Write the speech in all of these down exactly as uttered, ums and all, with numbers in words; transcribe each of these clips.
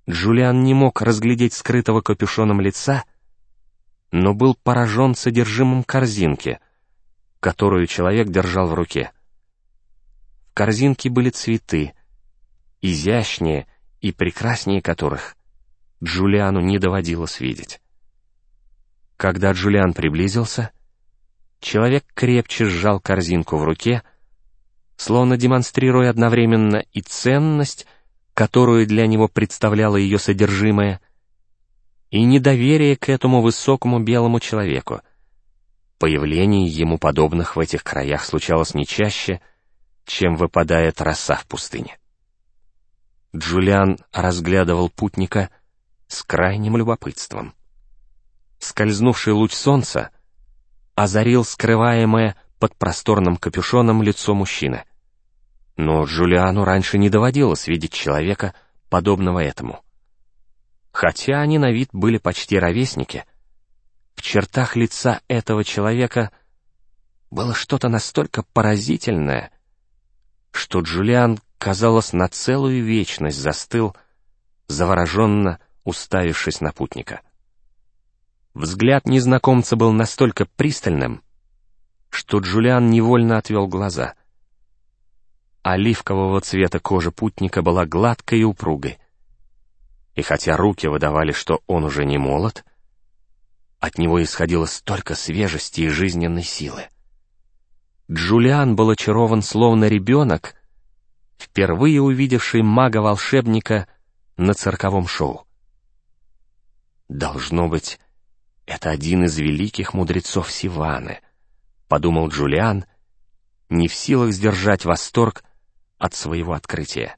Джулиан не мог разглядеть скрытого капюшоном лица, но был поражен содержимым корзинки, которую человек держал в руке. В корзинке были цветы, изящнее и прекраснее которых Джулиану не доводилось видеть. Когда Джулиан приблизился, человек крепче сжал корзинку в руке, словно демонстрируя одновременно и ценность, которую для него представляло ее содержимое, и недоверие к этому высокому белому человеку. Появление ему подобных в этих краях случалось не чаще, чем выпадает роса в пустыне. Джулиан разглядывал путника с крайним любопытством. Скользнувший луч солнца озарил скрываемое под просторным капюшоном лицо мужчины. Но Джулиану раньше не доводилось видеть человека, подобного этому. Хотя они на вид были почти ровесники, в чертах лица этого человека было что-то настолько поразительное, что Джулиан, казалось, на целую вечность застыл, завороженно уставившись на путника. Взгляд незнакомца был настолько пристальным, что Джулиан невольно отвел глаза. Оливкового цвета кожа путника была гладкой и упругой, и хотя руки выдавали, что он уже не молод, от него исходило столько свежести и жизненной силы. Джулиан был очарован, словно ребенок, впервые увидевший мага-волшебника на цирковом шоу. «Должно быть, это один из великих мудрецов Сиваны», — подумал Джулиан, не в силах сдержать восторг от своего открытия.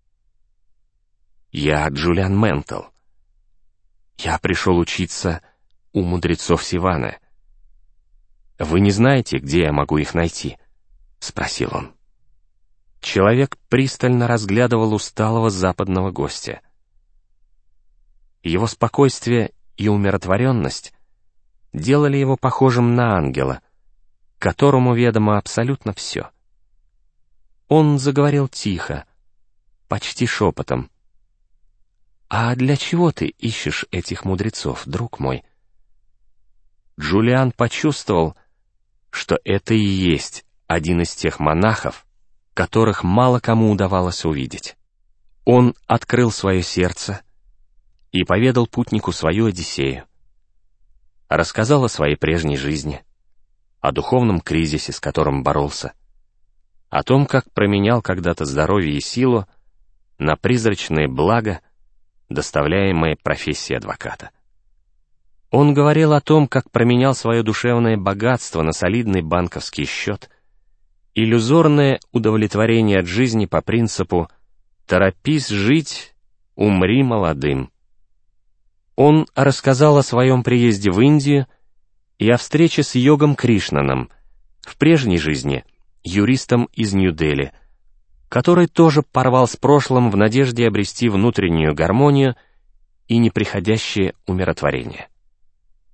«Я Джулиан Ментл. Я пришел учиться у мудрецов Сиваны. Вы не знаете, где я могу их найти?» — спросил он. Человек пристально разглядывал усталого западного гостя. Его спокойствие и умиротворенность делали его похожим на ангела, которому ведомо абсолютно все. Он заговорил тихо, почти шепотом. «А для чего ты ищешь этих мудрецов, друг мой?» Джулиан почувствовал, что это и есть один из тех монахов, которых мало кому удавалось увидеть. Он открыл свое сердце и поведал путнику свою Одиссею. Рассказал о своей прежней жизни, о духовном кризисе, с которым боролся, о том, как променял когда-то здоровье и силу на призрачные блага, доставляемые профессией адвоката. Он говорил о том, как променял свое душевное богатство на солидный банковский счет, иллюзорное удовлетворение от жизни по принципу «торопись жить, умри молодым». Он рассказал о своем приезде в Индию и о встрече с йогом Кришнаном, в прежней жизни юристом из Нью-Дели, который тоже порвал с прошлым в надежде обрести внутреннюю гармонию и неприходящее умиротворение.